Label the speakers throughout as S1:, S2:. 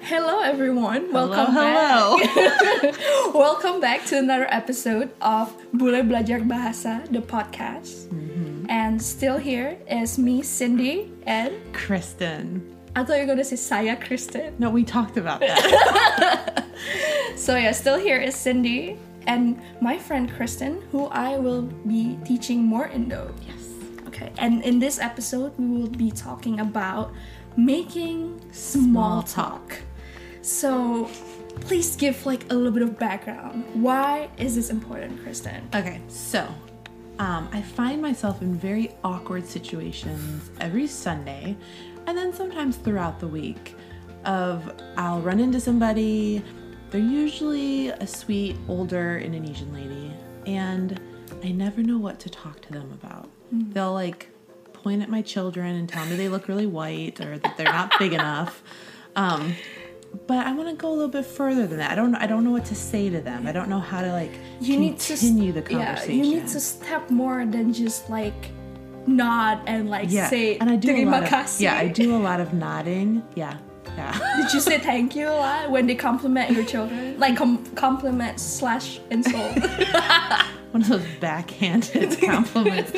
S1: Hello, everyone.
S2: Hello.
S1: Back. Welcome back to another episode of Bule Belajar Bahasa, the podcast.
S2: Mm-hmm.
S1: And still here is me, Cindy, and
S2: Kristen.
S1: I thought you were going to say saya Kristen.
S2: No, we talked about that.
S1: So yeah, still here is Cindy and my friend Kristen, who I will be teaching more Indo.
S2: Yes.
S1: Okay, and in this episode, we will be talking about making small talk. So, please give like a little bit of background. Why is this important, Kristen?
S2: Okay, so I find myself in very awkward situations every Sunday, and then sometimes throughout the week. I'll run into somebody. They're usually a sweet, older Indonesian lady, and I never know what to talk to them about. Mm-hmm. They'll like point at my children and tell me they look really white or that they're not big enough. But I want to go a little bit further than that. I don't know what to say to them. I don't know how to like continue the conversation.
S1: Yeah, you need to step more than just like nod and like say
S2: and I do
S1: terima kasih.
S2: Yeah, I do a lot of nodding. Yeah.
S1: Did you say thank you a lot when they compliment your children? Like compliment / insult.
S2: One of those backhanded compliments.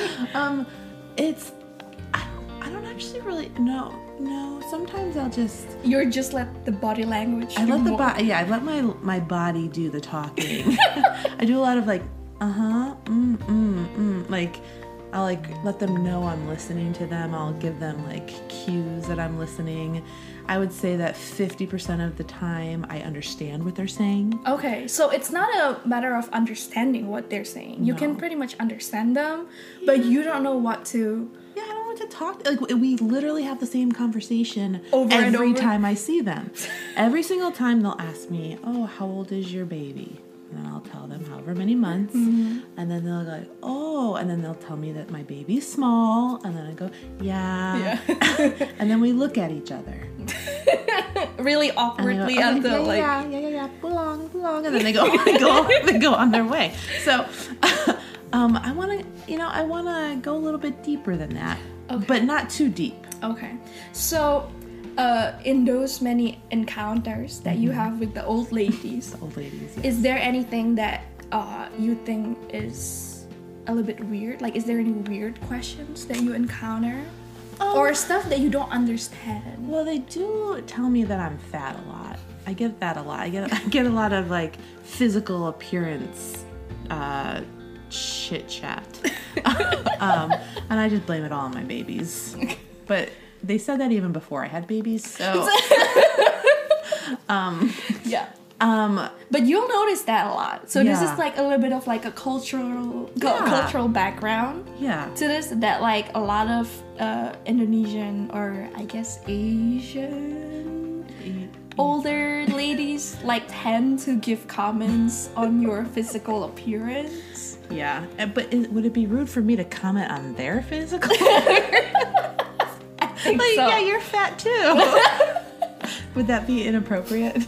S2: I don't actually really know. No, sometimes I'll just...
S1: You're just let the body language
S2: I let my body do the talking. I do a lot of like, like, I'll like let them know I'm listening to them. I'll give them like cues that I'm listening. I would say that 50% of the time I understand what they're saying.
S1: Okay, so it's not a matter of understanding what they're saying. You can pretty much understand them, but you don't know what to...
S2: Yeah, I don't know what to talk... Like, we literally have the same conversation
S1: every
S2: time I see them. Every single time they'll ask me, oh, how old is your baby? And then I'll tell them however many months. Mm-hmm. And then they'll go, oh, and then they'll tell me that my baby's small. And then I go, yeah. And then we look at each other.
S1: Really awkwardly at the like...
S2: Yeah, belong. And then they go on their way. So... I want to go a little bit deeper than that, but not too deep.
S1: Okay. So, in those many encounters that you have with the old ladies,
S2: yes.
S1: Is there anything that you think is a little bit weird? Like, is there any weird questions that you encounter? Or stuff that you don't understand?
S2: Well, they do tell me that I'm fat a lot. I get that a lot. I get a lot of, like, physical appearance, chit chat. And I just blame it all on my babies. But they said that even before I had babies, so
S1: yeah. But you'll notice that a lot. So this is like a little bit of like a cultural background to this, that like a lot of Indonesian, or I guess Asian older ladies like tend to give comments on your physical appearance.
S2: Yeah, but would it be rude for me to comment on their physical appearance? Like, so. Yeah, you're fat too. Would that be inappropriate?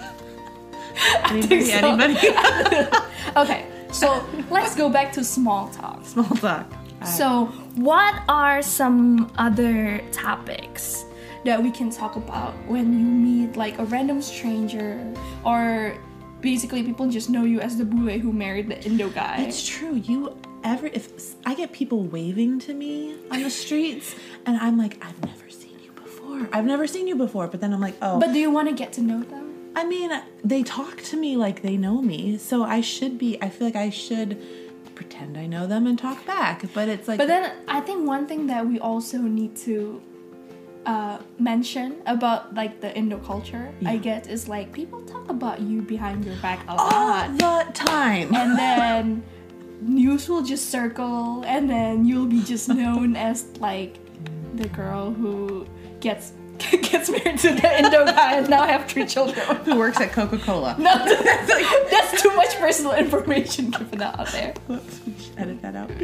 S2: Anybody?
S1: Okay, so let's go back to small talk.
S2: Right.
S1: So, what are some other topics that we can talk about when you meet like a random stranger, or basically people just know you as the bule who married the Indo guy?
S2: It's true. If I get people waving to me on the streets, and I'm like, I've never seen you before. But then I'm like, oh.
S1: But do you want to get to know them?
S2: I mean, they talk to me like they know me, so I feel like I should pretend I know them and talk back. But it's like...
S1: But then I think one thing that we also need to mention about like the Indo culture, I guess, is like people talk about you behind your back a lot.
S2: All the time.
S1: And then news will just circle, and then you'll be just known as like the girl who gets married to the Indo guy and now have 3 children.
S2: Who works at Coca-Cola.
S1: No, that's too much personal information given out there.
S2: Whoops, we should edit that out.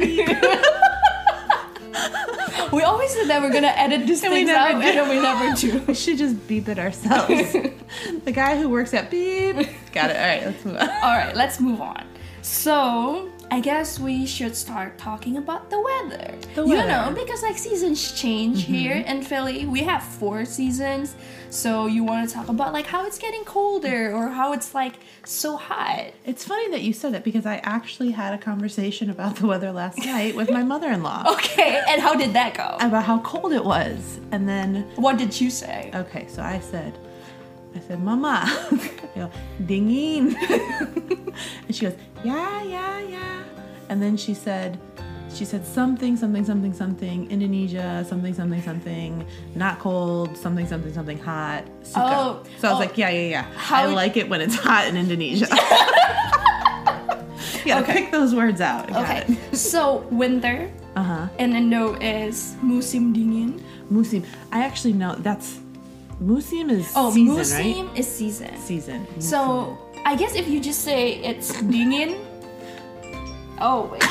S1: We always said that we're gonna edit this thing out, and then we never do.
S2: We should just beep it ourselves. The guy who works at beep. Got it. All right, let's move on.
S1: All right, let's move on. So, I guess we should start talking about the weather. You know, because like seasons change here in Philly. We have 4 seasons. So you want to talk about like how it's getting colder or how it's like so hot.
S2: It's funny that you said that because I actually had a conversation about the weather last night with my mother-in-law.
S1: Okay, and how did that go?
S2: About how cold it was. And then...
S1: What did you say?
S2: Okay, so I said, Mama, dingin. And she goes, yeah. And then she said something, Indonesia, something, not cold, something, hot, suka. So I was like, yeah. I like it when it's hot in Indonesia. Yeah, pick those words out.
S1: Okay, so winter in Indo is musim dingin.
S2: Musim. I actually know that's... Musim is season,
S1: musim
S2: right?
S1: Is season.
S2: Season.
S1: So, I guess if you just say it's dingin... Oh, wait.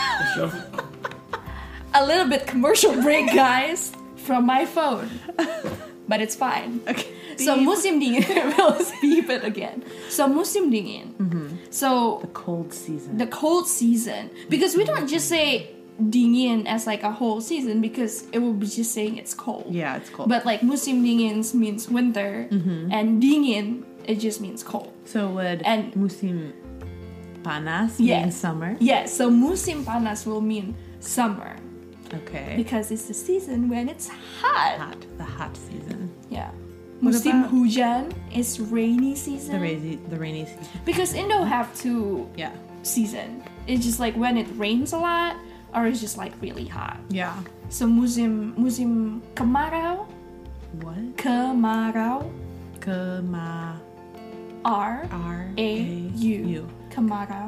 S1: A little bit commercial break, guys, from my phone. But it's fine. Okay. So, musim dingin. Let's beep it again. So, musim dingin. So...
S2: The cold
S1: season. Because we don't just say... dingin as like a whole season because it will be just saying it's cold.
S2: Yeah, it's cold.
S1: But like musim dingin means winter and dingin it just means cold.
S2: So would musim panas mean summer?
S1: Yes, so musim panas will mean summer.
S2: Okay.
S1: Because it's the season when it's hot.
S2: The hot season.
S1: Yeah. Musim hujan is rainy season.
S2: The rainy season.
S1: Because Indo have 2 season. It's just like when it rains a lot or it's just like really hot.
S2: Yeah.
S1: So musim kemarau.
S2: What?
S1: Kemarau. R-A-U. Kemarau.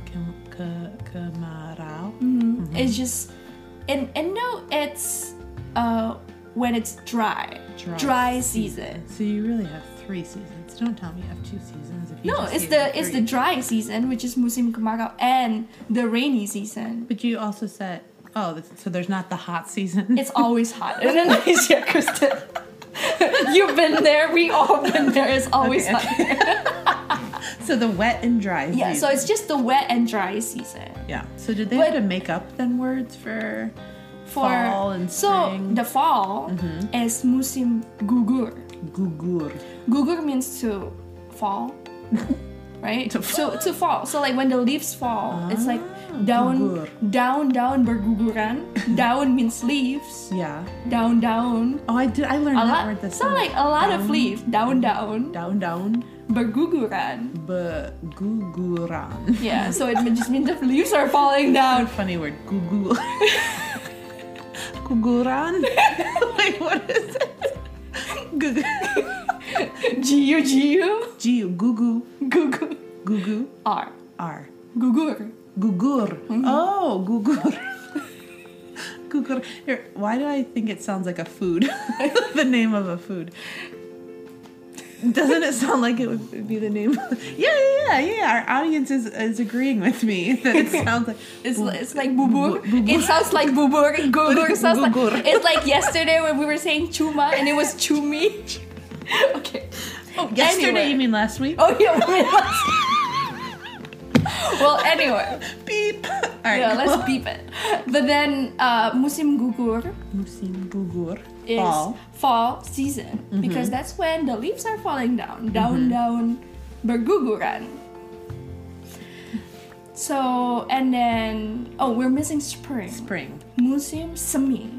S2: Kemarau.
S1: It's just no, it's when it's dry season.
S2: So you really have 3 seasons. Don't tell me you have 2 seasons.
S1: It's the dry season, which is musim kemarau, and the rainy season.
S2: But you also said, so there's not the hot season.
S1: It's always hot in Indonesia, Kristen. You've been there. We all been there. It's always hot.
S2: So the wet and dry season.
S1: Yeah, so it's just the wet and dry season.
S2: Yeah. So did they have to make up then words for fall and spring?
S1: So the fall is musim gugur. Gugur means to fall, right? To fall. So like when the leaves fall, it's like down berguguran. Down means leaves.
S2: Yeah.
S1: Down.
S2: Oh, I learned that word this
S1: So like a lot of leaves. Down. Berguguran. Yeah, so it just means the leaves are falling down.
S2: Funny word. Guguran? Wait, what is it? Giu. Gugu.
S1: R.
S2: Gugur. Oh, gugur. Gugur. Here, why do I think it sounds like a food? The name of a food. Doesn't it sound like it would be the name? Yeah. Our audience is agreeing with me that it sounds like
S1: it's like bubur. It sounds like bubur. Gugur sounds like it's like yesterday when we were saying chuma and it was chumi. Okay.
S2: Oh, yesterday you mean last week?
S1: Oh yeah, we mean last week. Well, anyway.
S2: Beep. All right.
S1: Yeah, let's beep it. But then musim gugur is fall season because that's when the leaves are falling down berguguran. So and then we're missing spring. Musim semi.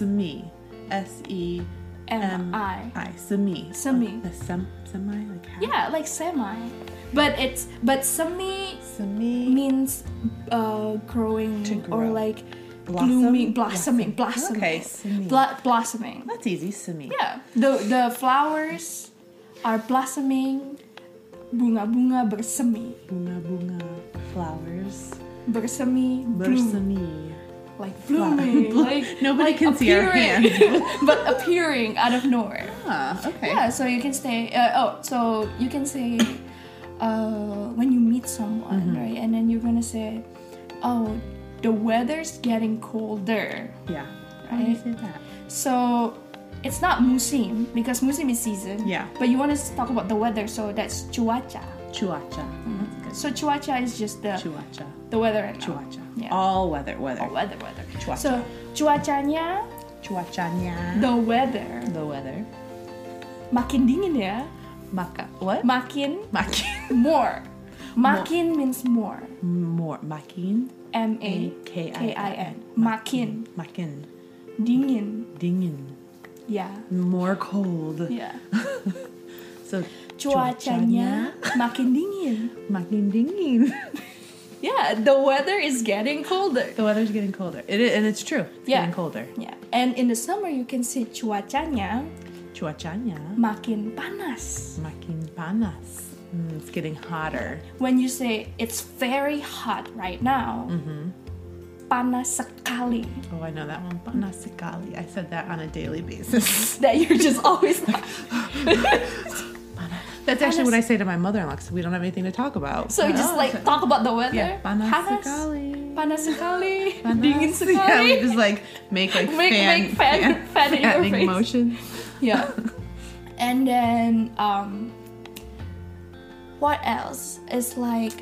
S2: SEMI. Semi.
S1: Semi.
S2: Semi like half?
S1: Yeah, like semi. But semi means growing or like blooming, blossoming.
S2: Okay,
S1: blossoming.
S2: That's easy, semi.
S1: Yeah. The flowers are blossoming. Bunga-bunga bersemi.
S2: Bunga-bunga flowers.
S1: Bersemi. Like blooming. Like
S2: nobody
S1: like
S2: can see our hands.
S1: But appearing out of nowhere.
S2: Okay.
S1: Yeah, so you can say so you can say when you meet someone, right? And then you're gonna say, oh, the weather's getting colder.
S2: Yeah.
S1: Right?
S2: How do you say that?
S1: So it's not musim because musim is season.
S2: Yeah.
S1: But you want to talk about the weather, so that's cuaca.
S2: Cuaca. That's good.
S1: So cuaca is just the weather right now.
S2: Cuaca. Yeah. All weather.
S1: All weather.
S2: Cuaca.
S1: So cuacanya. The weather. Makin dingin ya.
S2: What?
S1: Makin. More. Makin means more.
S2: Makin.
S1: M-A-K-I-N. Makin. Dingin. Yeah.
S2: More cold.
S1: Yeah.
S2: So
S1: cuacanya makin dingin. Yeah, the weather is getting colder.
S2: The weather's getting colder. It is, and it's true. It's getting colder.
S1: Yeah. And in the summer you can say cuacanya makin panas.
S2: It's getting hotter.
S1: When you say it's very hot right now, panas sekali.
S2: Oh, I know that one. Panas sekali. I said that on a daily basis.
S1: That you're just always like...
S2: That's actually what I say to my mother-in-law because we don't have anything to talk about.
S1: So you just talk about the weather?
S2: Yeah, panas sekali.
S1: Dingin sekali.
S2: Yeah, we just make fanning motion.
S1: Yeah. And then what else? It's like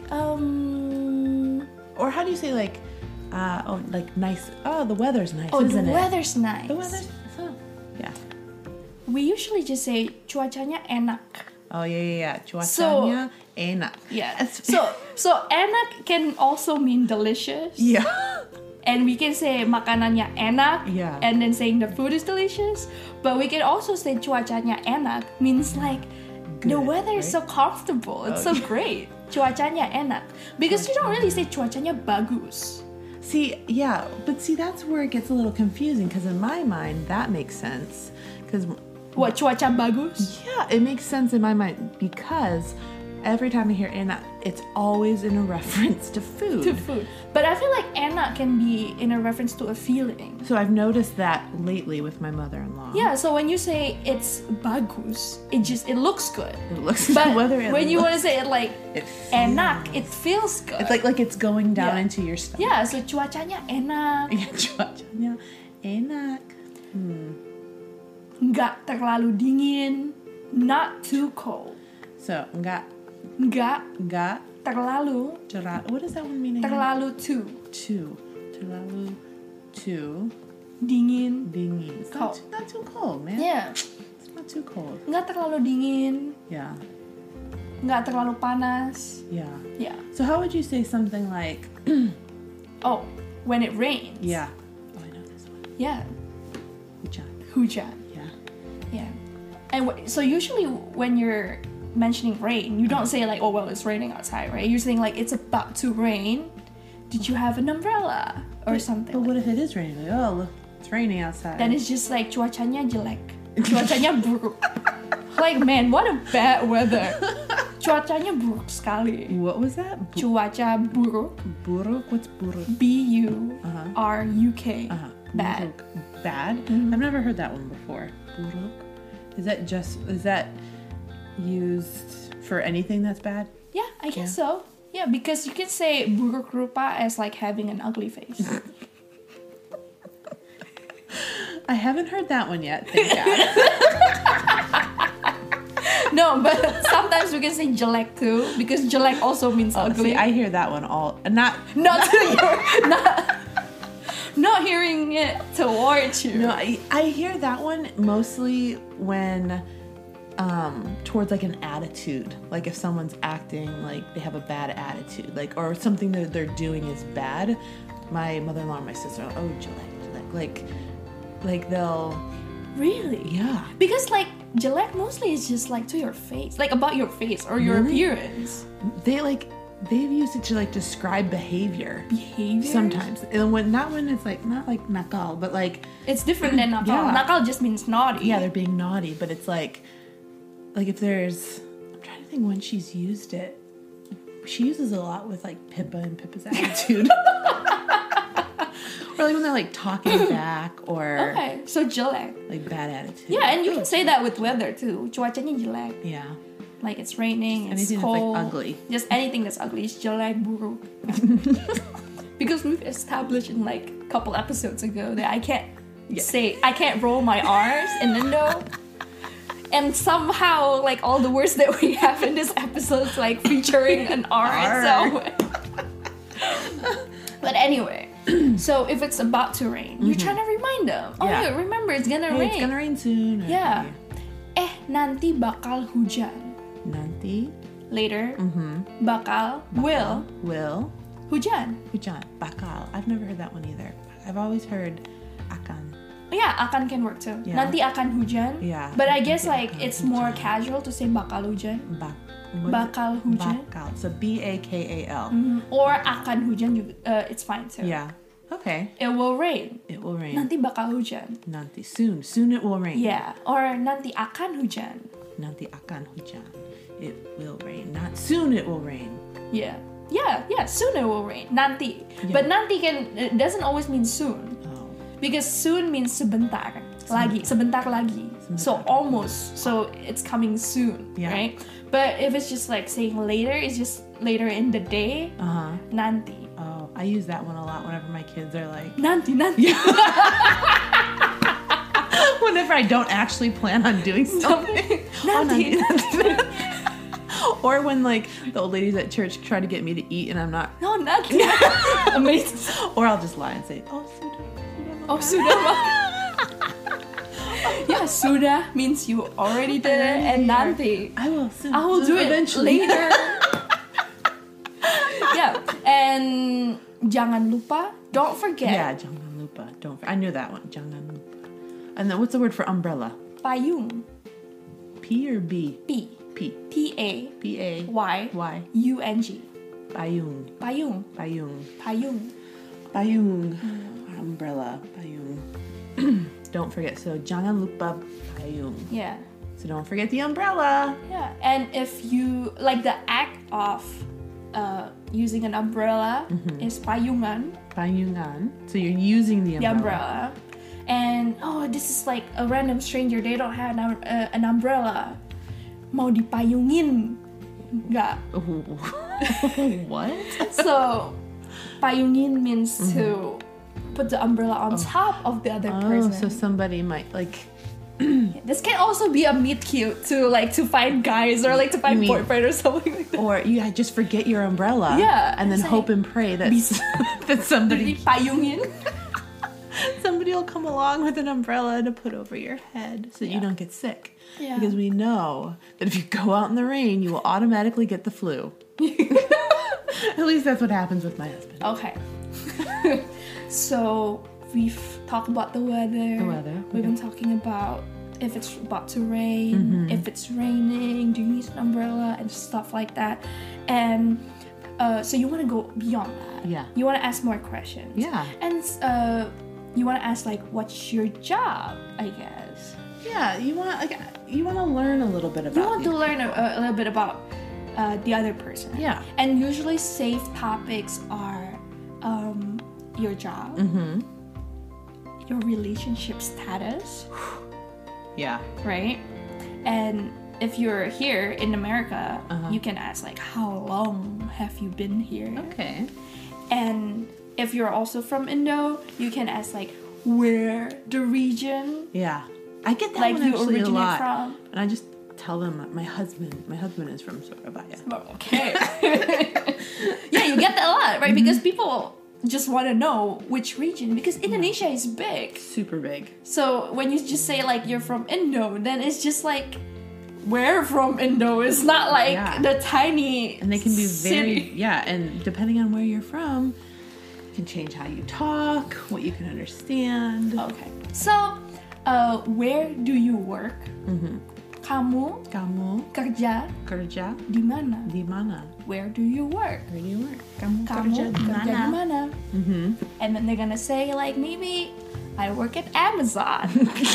S2: or how do you say nice? Oh, the weather's nice.
S1: Oh,
S2: isn't
S1: the weather's nice.
S2: The weather's yeah.
S1: We usually just say cuacanya enak.
S2: Oh yeah. Cuacanya enak.
S1: Yeah. So enak can also mean delicious.
S2: Yeah.
S1: And we can say makanannya enak.
S2: Yeah.
S1: And then saying the food is delicious. But we can also say cuacanya enak means like good, the weather is so comfortable. It's so great. Cuacanya enak. Because you don't really say cuacanya bagus.
S2: But that's where it gets a little confusing because in my mind that makes sense. Because
S1: what, cuaca bagus?
S2: Yeah, it makes sense in my mind because every time I hear enak, it's always in a reference to food.
S1: But I feel like enak can be in a reference to a feeling.
S2: So I've noticed that lately with my mother-in-law.
S1: Yeah, so when you say it's bagus, it looks good.
S2: It looks
S1: but
S2: good.
S1: When you want to say it like enak, it feels good.
S2: It's like it's going down into your stomach.
S1: Yeah, so cuacanya enak.
S2: Yeah, cuacanya enak.
S1: Nggak terlalu dingin, not too cold.
S2: So nggak
S1: terlalu.
S2: What does that one mean again?
S1: Terlalu too.
S2: Terlalu too.
S1: Dingin.
S2: It's not too cold, man.
S1: Yeah.
S2: It's not too cold.
S1: Nggak terlalu dingin.
S2: Yeah.
S1: Nggak terlalu panas.
S2: Yeah.
S1: So
S2: how would you say something like?
S1: When it rains.
S2: Yeah. Oh, I know this one.
S1: Yeah.
S2: Hujan.
S1: Yeah. And so usually when you're mentioning rain, you don't say like, oh well, it's raining outside, right? You're saying like it's about to rain. Did you have an umbrella or something?
S2: But what if it is raining? Like, oh, look, it's raining outside.
S1: Then it's just like cuacanya jelek, cuacanya buruk. Like man, what a bad weather. Cuacanya buruk sekali.
S2: What was that?
S1: Cuaca buruk.
S2: Buruk? What's buruk?
S1: B-U-R-U-K. Bad.
S2: Bad? I've never heard that one before. Buruk. Is that used for anything that's bad?
S1: Yeah, I guess so. Yeah, because you can say buruk rupa as like having an ugly face.
S2: I haven't heard that one yet, thank God.
S1: No, but sometimes we can say jelek too, because jelek also means ugly.
S2: See, I hear that one not
S1: hearing it towards you.
S2: No, I hear that one mostly when towards like an attitude, like if someone's acting like they have a bad attitude, like or something that they're doing is bad. My mother-in-law and my sister are jelek, like they'll
S1: really because like jelek mostly is just like to your face, like about your face or your appearance. They've used it to like describe behavior sometimes, and not when it's like not like nakal, but like it's different than nakal. Nakal just means naughty.
S2: Yeah, they're being naughty, but it's like if there's, I'm trying to think when she's used it. She uses it a lot with like Pippa and Pippa's attitude. Or like when they're like talking back or
S1: okay, so jelek,
S2: like bad attitude.
S1: Yeah, and you can say that with weather too. Cuacanya jelek.
S2: Yeah.
S1: Like it's raining, it's
S2: anything
S1: cold.
S2: That's like ugly.
S1: Just anything that's ugly is jelek, buruk. Because we've established in like a couple episodes ago that I can't roll my R's in Indo. And somehow, like, all the words that we have in this episode is, like, featuring an R. So. But anyway, so if it's about to rain, you're trying to remind them. Oh, yeah, remember, it's gonna rain.
S2: It's gonna rain soon.
S1: Yeah. Nanti bakal hujan.
S2: Nanti.
S1: Later. Bakal. Will. Hujan.
S2: Bakal. I've never heard that one either. I've always heard akan.
S1: Yeah, akan can work too. Yeah. Nanti akan hujan.
S2: Yeah.
S1: But I guess like it's hujan. More casual to say bakal hujan. Bakal hujan.
S2: Bakal. So BAKAL.
S1: Or akan hujan, it's fine too.
S2: Yeah. Okay.
S1: It will rain.
S2: Nanti
S1: bakal hujan.
S2: Nanti soon it will rain.
S1: Yeah. Or nanti akan hujan.
S2: It will rain. Not soon it will rain.
S1: Yeah. Soon it will rain. Nanti. Yeah. But nanti it doesn't always mean soon. Because soon means sebentar lagi. So almost. So it's coming soon, right? But if it's just like saying later, it's just later in the day. Nanti.
S2: Oh, I use that one a lot whenever my kids are like
S1: nanti.
S2: Whenever I don't actually plan on doing something.
S1: Nanti.
S2: Or when like the old ladies at church try to get me to eat and I'm not.
S1: No, nanti. Amazing.
S2: Or I'll just lie and say,
S1: sudah. Yeah, sudah means you already did it, and nanti.
S2: I will soon.
S1: I will do it
S2: eventually.
S1: Later. Yeah, and jangan lupa, don't forget.
S2: Yeah, jangan lupa. I knew that one. Jangan lupa. And then what's the word for umbrella?
S1: Payung.
S2: P or B?
S1: P.
S2: P-A-Y-U-N-G. Payung. Umbrella. Payung. Don't forget. So, jangan lupa payung.
S1: Yeah.
S2: So, don't forget the umbrella.
S1: Yeah. And if you, like the act of using an umbrella is payungan.
S2: So, you're using the
S1: umbrella. And, this is like a random stranger. They don't have an umbrella. Mau dipayungin nggak?
S2: What?
S1: So, payungin means to put the umbrella on top of the other person.
S2: So somebody might like.
S1: This can also be a meet cute to find guys or like to find boyfriend or something like that.
S2: Or just forget your umbrella.
S1: Yeah.
S2: And then hope and pray that that somebody
S1: payungin.
S2: Somebody will come along with an umbrella to put over your head so that you don't get sick.
S1: Yeah.
S2: Because we know that if you go out in the rain, you will automatically get the flu. At least that's what happens with my husband.
S1: Okay. So we've talked about the weather. We've been talking about if it's about to rain, if it's raining, do you need an umbrella and stuff like that. And so you want to go beyond that.
S2: Yeah.
S1: You want to ask more questions.
S2: Yeah.
S1: And you want to ask like, what's your job? I guess.
S2: Yeah. You want to learn a little bit about.
S1: You want to learn a little bit about the other person.
S2: Yeah.
S1: And usually safe topics are your job, your relationship status.
S2: Yeah.
S1: Right? And if you're here in America, you can ask like, how long have you been here?
S2: Okay.
S1: And if you're also from Indo, you can ask like, where the region.
S2: Yeah. I get that
S1: like
S2: one actually
S1: you originate
S2: a lot.
S1: From.
S2: And I just tell them my husband is from Surabaya.
S1: Okay. Yeah, you get that a lot, right? Because people just want to know which region, because Indonesia is big.
S2: Super big.
S1: So when you just say like you're from Indo, then it's just like where from Indo. It's not like the tiny
S2: and they can be
S1: city.
S2: And depending on where you're from, it can change how you talk, what you can understand.
S1: Okay. So, where do you work? Kamu kerja di mana? Where do you work? Kamu kerja di mana? And then they're gonna say like, maybe I work at Amazon.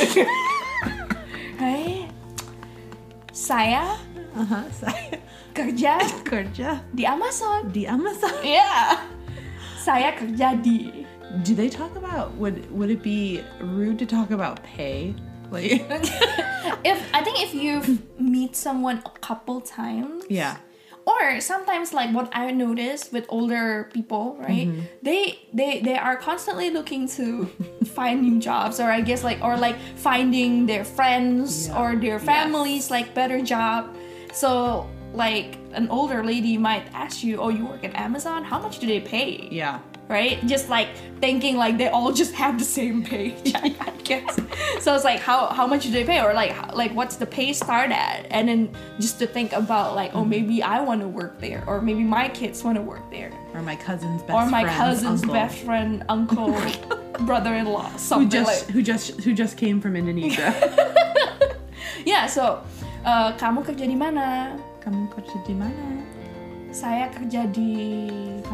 S1: Right? Saya kerja di Amazon. Yeah. Saya kerja di.
S2: Do they talk about, would it be rude to talk about pay? Like
S1: if you meet someone a couple times, or sometimes like what I notice with older people, right? They are constantly looking to find new jobs, or I guess like finding their friends or their families like better job. So like an older lady might ask you, oh, you work at Amazon, how much do they pay?
S2: Yeah.
S1: Right? Just like thinking like they all just have the same paycheck, I guess. So it's like, how much do they pay? Or like what's the pay start at? And then just to think about like, oh, maybe I want to work there, or maybe my kids want to work there,
S2: or my cousin's best
S1: friend, uncle, brother-in-law, something
S2: who just came from Indonesia.
S1: Yeah, so kamu kerja di mana?
S2: Kamu kerja di mana?
S1: Saya kerja di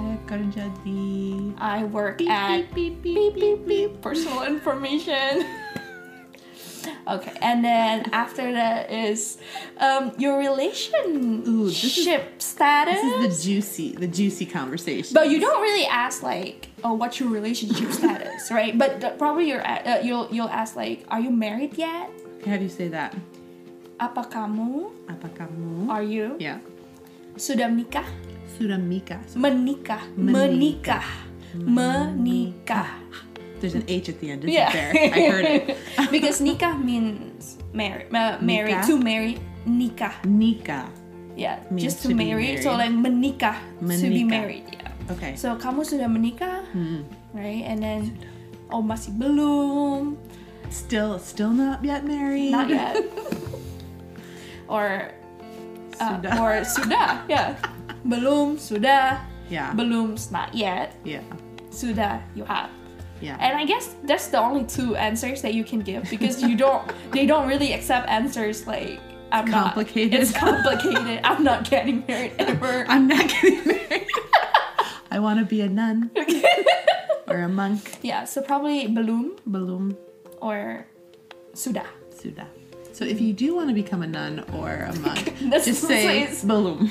S1: I work at beep, personal information. Okay, and then after that is your relationship status.
S2: This is the juicy conversation.
S1: But you don't really ask like, oh, what's your relationship status, right? But probably you'll ask like, are you married yet?
S2: How do you say that?
S1: Apa kamu? Are you?
S2: Yeah.
S1: Sudah menikah? Menikah.
S2: There's an H at the end, isn't there? I heard it.
S1: Because nikah means married. To marry. Nikah. Yeah, just to marry. So like menikah, to be married. Yeah.
S2: Okay.
S1: So kamu sudah menikah, right? And then, oh, masih belum.
S2: Still not yet married.
S1: Not yet. Or sudah, yeah. Belum, sudah.
S2: Yeah.
S1: Belum's not yet.
S2: Yeah.
S1: Sudah, you have.
S2: Yeah.
S1: And I guess that's the only two answers that you can give, because they don't really accept answers like it's complicated. I'm not getting married ever.
S2: I'm not getting married. I want to be a nun or a monk.
S1: Yeah, so probably belum or sudah.
S2: So if you do want to become a nun or a monk, just say
S1: belum.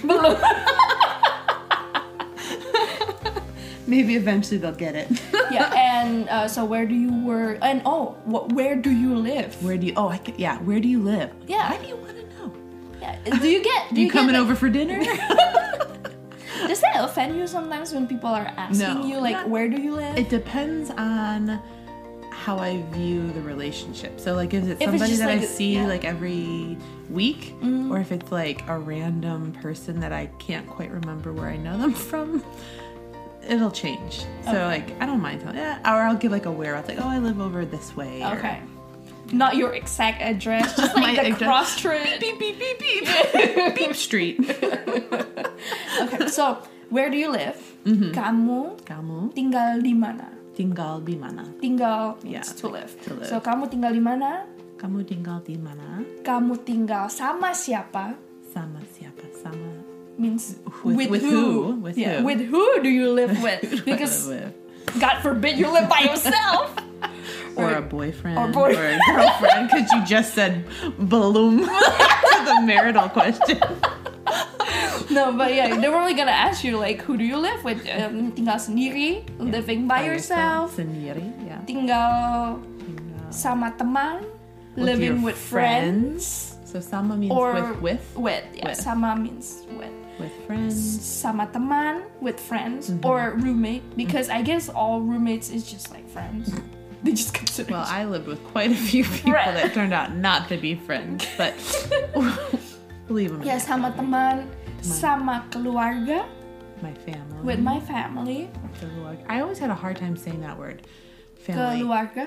S2: Maybe eventually they'll get it.
S1: Yeah, and so where do you work? And where do you live?
S2: Where do you live? Yeah. Why do you want to know?
S1: Yeah. Do you
S2: coming over for dinner?
S1: Does that offend you sometimes when people are asking you like, where do you live?
S2: It depends on how I view the relationship. So like, if it's somebody that I see like every week, or if it's like a random person that I can't quite remember where I know them from, it'll change. So like, I don't mind telling, or I'll give like a whereabouts, like, oh, I live over this way.
S1: Okay. Not your exact address, just like the cross street.
S2: Beep, beep, beep, beep. Beep street.
S1: Okay, so where do you live? Kamu tinggal di mana? Tinggal means to live. So kamu tinggal di mana?
S2: Kamu tinggal di mana?
S1: Kamu tinggal sama siapa?
S2: Sama
S1: means
S2: with who? With who?
S1: With who do you live with? Because God forbid you live by yourself.
S2: Or a boyfriend. Or a girlfriend, because you just said belum to the marital question.
S1: No, but yeah, they're only gonna ask you like, who do you live with? Tinggal sendiri, living by yourself.
S2: Sendiri, yeah.
S1: Tinggal sama teman, living with friends.
S2: So sama means with.
S1: Yeah, sama means with.
S2: With friends.
S1: Sama teman, with friends, or roommate, because I guess all roommates is just like friends. They just consider.
S2: Well, I lived with quite a few people that turned out not to be friends, but believe them.
S1: Yeah, sama teman, sama keluarga.
S2: My family.
S1: With my family.
S2: I always had a hard time saying that word. Family.
S1: Keluarga.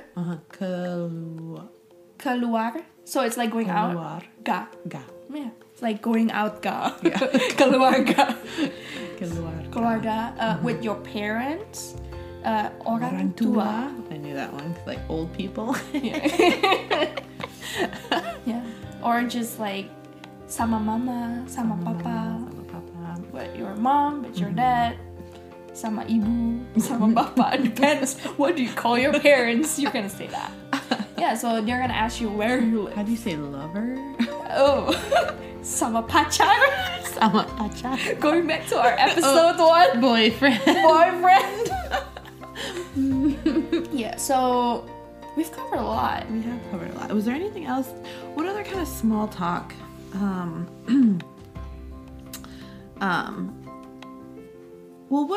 S1: Keluar. So it's like going out. Ga. Yeah. It's like going out. Ga. Yeah. Keluarga. Keluarga. With your parents. Orang tua.
S2: I knew that one. Like old people.
S1: Yeah. Yeah. Or just like sama mama, sama papa. With your mom, with your dad. Sama ibu, sama bapa. Depends. What do you call your parents? You're gonna say that. Yeah, so they're gonna ask you where you live.
S2: How do you say lover?
S1: Oh, sama pacar.
S2: Sama pacar.
S1: Going back to our episode 1.
S2: Boyfriend.
S1: Yeah, so we've covered a lot.
S2: We have covered a lot. Was there anything else? What other kind of small talk Well,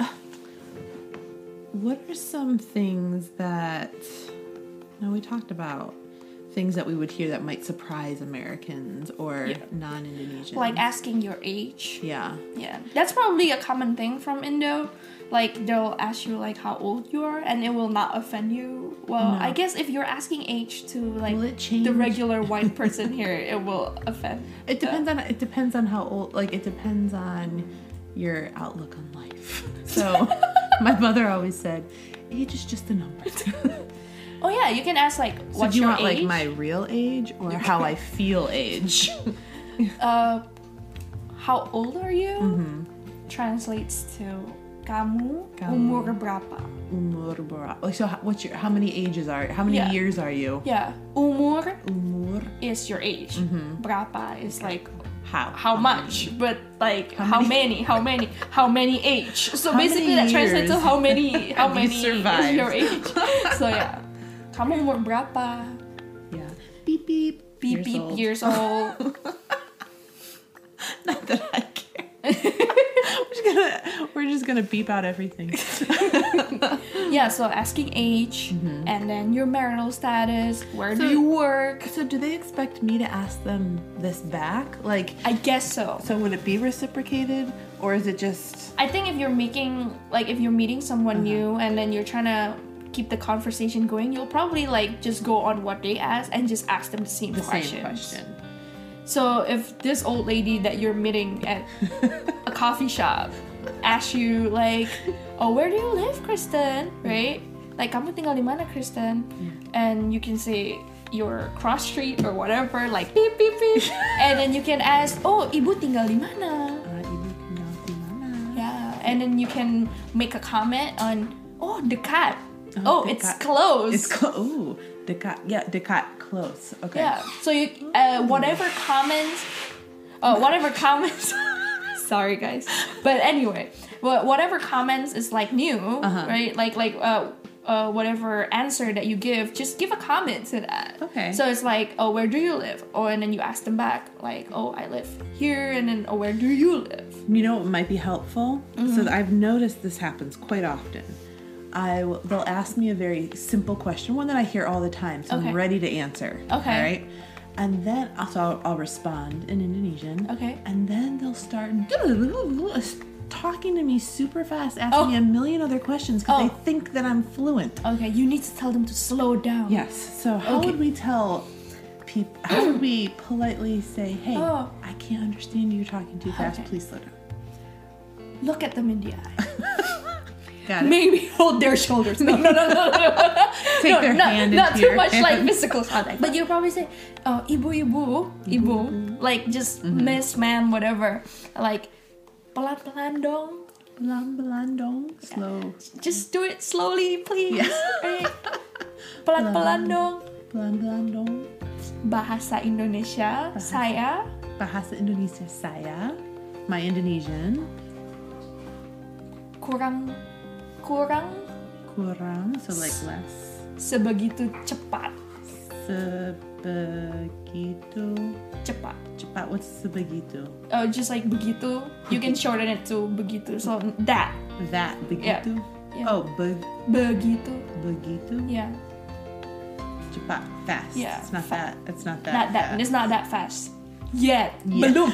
S2: what are some things that, we talked about things that we would hear that might surprise Americans or non-Indonesians.
S1: Like asking your age.
S2: Yeah.
S1: Yeah. That's probably a common thing from Indo. Like, they'll ask you, like, how old you are, and it will not offend you. Well, no. I guess if you're asking age to, like, the regular white person here, it will offend.
S2: It depends on how old, like, it depends on your outlook on life. So, my mother always said, age is just a number.
S1: Oh yeah, you can ask like, what's
S2: do you
S1: your
S2: want
S1: age?
S2: Like my real age or how I feel age?
S1: How old are you?
S2: Mm-hmm.
S1: Translates to kamu umur berapa?
S2: Umur berapa? So how many years are you?
S1: Yeah, umur is your age.
S2: Mm-hmm.
S1: Berapa is like
S2: how
S1: much, but like how many age. So
S2: how
S1: basically that translates to how many is your age. So yeah. Kamu umur berapa?
S2: Yeah. Beep beep.
S1: Beep beep. Years old.
S2: Not that I care. We're just gonna beep out everything.
S1: Yeah. So asking age, and then your marital status. Where do you work?
S2: So do they expect me to ask them this back? Like,
S1: I guess so.
S2: So would it be reciprocated, or is it just?
S1: I think if you're meeting someone new, and then you're trying to keep the conversation going, you'll probably like just go on what they ask and just ask them the same question. So if this old lady that you're meeting at a coffee shop asks you like, oh, where do you live, Kristen? Right? Like, kamu tinggal di mana, Kristen? And you can say your cross street or whatever, like beep beep beep. And then you can ask, oh, ibu tinggal di mana?
S2: Ibu tinggal di mana?
S1: Yeah. And then you can make a comment on, oh, dekat. Oh, it's close.
S2: It's close. Ooh, dekat. Yeah, dekat, close. Okay.
S1: Yeah. So you, whatever comments. Sorry, guys. But anyway, whatever comments is like new, right? Like whatever answer that you give, just give a comment to that.
S2: Okay.
S1: So it's like, oh, where do you live? Oh, and then you ask them back, like, oh, I live here, and then, oh, where do you live?
S2: You know what might be helpful? So I've noticed this happens quite often. They'll ask me a very simple question, one that I hear all the time, so I'm ready to answer.
S1: Okay.
S2: All right? And then I'll respond in Indonesian.
S1: Okay.
S2: And then they'll start talking to me super fast, asking me a million other questions because they think that I'm fluent.
S1: Okay, you need to tell them to slow down.
S2: Yes. So how would we tell people, how would we politely say, hey, I can't understand you, you're talking too fast, please slow down.
S1: Look at them in the eye.
S2: Got it.
S1: Maybe hold their shoulders. No.
S2: Take their hand into
S1: not too
S2: your
S1: much
S2: hand.
S1: like physical contact. But you'll probably say, oh, ibu, like just miss, ma'am, whatever. Like, pelan-pelan dong.
S2: Pelan-pelan dong. Slow.
S1: Just do it slowly, please.
S2: Yes.
S1: Right? Pelan-pelan dong.
S2: Pelan-pelan dong.
S1: Bahasa Indonesia saya.
S2: Bahasa Indonesia saya. My Indonesian.
S1: Kurang,
S2: so like less.
S1: Sebegitu cepat.
S2: Sebegitu
S1: cepat.
S2: What's sebegitu?
S1: Oh, just like begitu. You can shorten it to begitu. So that
S2: begitu.
S1: Yeah.
S2: Oh,
S1: begitu. Yeah.
S2: Cepat, fast.
S1: Yeah.
S2: It's not that. It's not that.
S1: Not that.
S2: Fast.
S1: It's not that fast. Yet.
S2: Belum.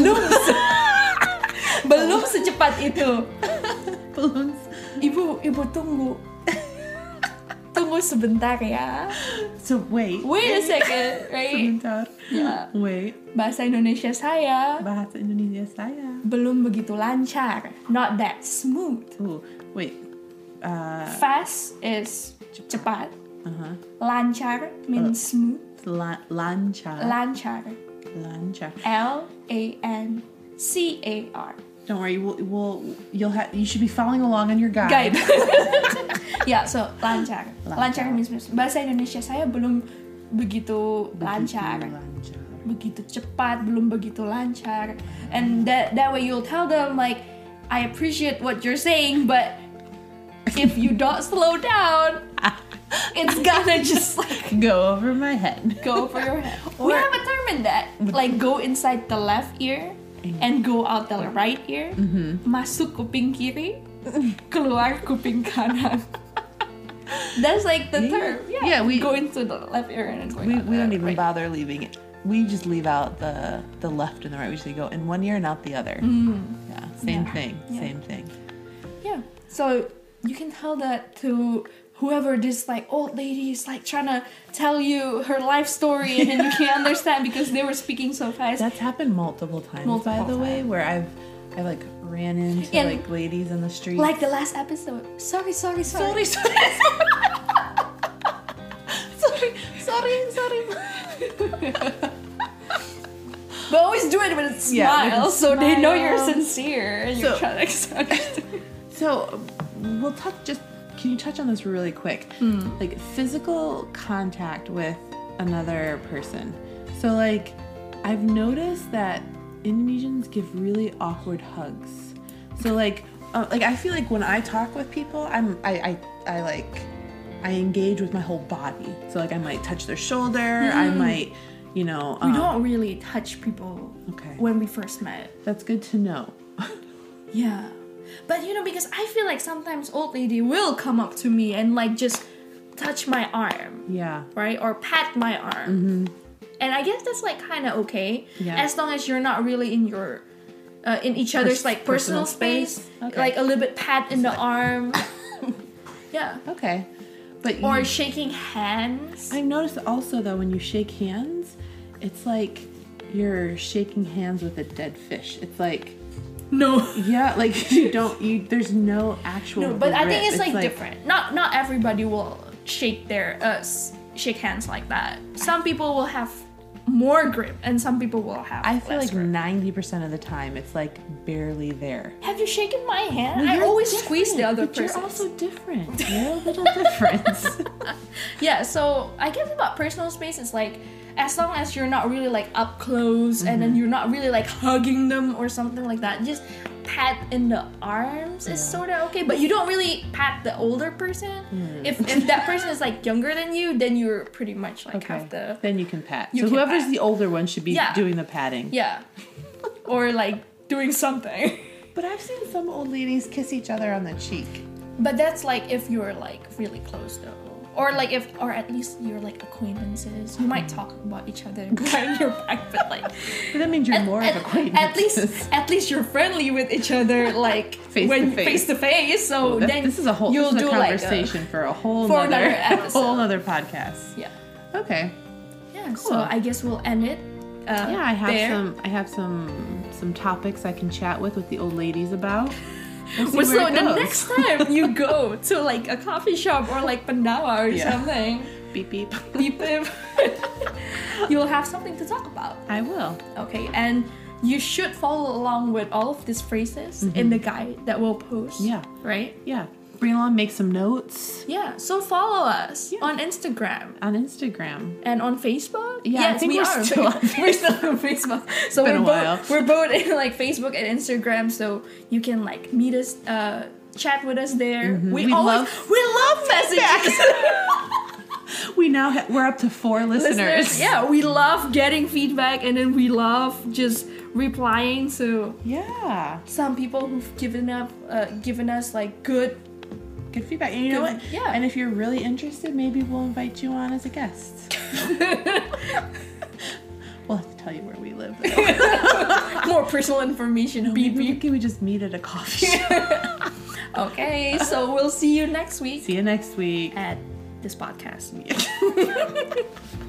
S1: Belum secepat itu.
S2: Belum.
S1: Ibu tunggu. Tunggu sebentar ya.
S2: So wait
S1: a second, right?
S2: Sebentar.
S1: Yeah.
S2: Wait.
S1: Bahasa Indonesia saya belum begitu lancar. Not that smooth.
S2: Ooh, wait.
S1: Fast is cepat. Lancar means smooth.
S2: Lancar.
S1: Lancar.
S2: Don't worry, you should be following along on your guide.
S1: Yeah, so lancar. Lancar means bahasa Indonesia saya belum begitu lancar. Begitu cepat, belum begitu lancar. And that way you'll tell them like, I appreciate what you're saying, but if you don't slow down, it's gonna just like
S2: go over my head.
S1: Go over your head. We have a term in that. Like go inside the left ear. and go out the right ear, masuk kuping kiri, keluar kuping kanan. That's like the term. Yeah, we go into the left ear and then
S2: we don't even bother leaving it. We just leave out the left and the right. We just go in one ear and out the other. Yeah, same thing. Same thing.
S1: Yeah. So you can tell that to whoever this like old lady is like trying to tell you her life story, and then you can't understand because they were speaking so fast.
S2: That's happened multiple times, by the way, where I like ran into like ladies in the street.
S1: Like the last episode. Sorry.
S2: sorry.
S1: But always do it with a smile, so they know you're sincere and you're trying to understand.
S2: So we'll can you touch on this really quick? Like physical contact with another person. So like I've noticed that Indonesians give really awkward hugs. So like I feel like when I talk with people, I engage with my whole body. So like I might touch their shoulder, I might, we
S1: don't really touch people when we first met.
S2: That's good to know.
S1: Yeah. But because I feel like sometimes old lady will come up to me and like just touch my arm.
S2: Yeah.
S1: Right? Or pat my arm. And I guess that's like kind of okay. Yeah. As long as you're not really in your in each other's like personal space. Okay. Like a little bit pat in the arm. Yeah.
S2: Okay.
S1: Or shaking hands.
S2: I noticed also though when you shake hands, it's like you're shaking hands with a dead fish. It's like
S1: no.
S2: Yeah, like there's no actual
S1: No, but grip. I think it's like different. Not everybody will shake hands like that. Some people will have more grip and some people will have
S2: I feel like
S1: grip.
S2: 90% of the time it's like barely there.
S1: Have you shaken my hand? Well, I always squeeze the other person.
S2: You're also different. You're a little different.
S1: Yeah, so I guess about personal space is like as long as you're not really like up close and then you're not really like hugging them or something like that, just pat in the arms is sort of okay, but you don't really pat the older person. If that person is like younger than you, then you're pretty much like have the...
S2: Then you can pat. So whoever's the older one should be doing the patting.
S1: Yeah. Or like doing something.
S2: But I've seen some old ladies kiss each other on the cheek.
S1: But that's like if you're like really close though. Or like or at least you're like acquaintances. You might talk about each other behind your back, but like.
S2: But that means you're more of acquaintances.
S1: At least you're friendly with each other, like face to face. So then
S2: this is a whole conversation for a whole other podcast.
S1: Yeah.
S2: Okay.
S1: Yeah. Cool. So I guess we'll end it.
S2: I have some topics I can chat with the old ladies about.
S1: So the next time you go to like a coffee shop or like Pandawa or something,
S2: beep beep,
S1: beep beep, you'll have something to talk about.
S2: I will.
S1: Okay, and you should follow along with all of these phrases in the guide that we'll post.
S2: Yeah.
S1: Right?
S2: Yeah. Bring along, make some notes.
S1: Yeah, so follow us on Instagram.
S2: And
S1: on Facebook?
S2: Yeah, yes, I think we're still on
S1: Facebook. So we're both in like Facebook and Instagram, so you can like meet us, chat with us there. We love messages.
S2: We're up to 4 listeners.
S1: Yeah, we love getting feedback, and then we love just replying to some people who've given us like good
S2: feedback. And you know what?
S1: Yeah.
S2: And if you're really interested, maybe we'll invite you on as a guest. We'll have to tell you where we live.
S1: More personal information.
S2: Maybe we just meet at a coffee shop.
S1: Okay, so we'll see you next week.
S2: See you next week.
S1: At this podcast.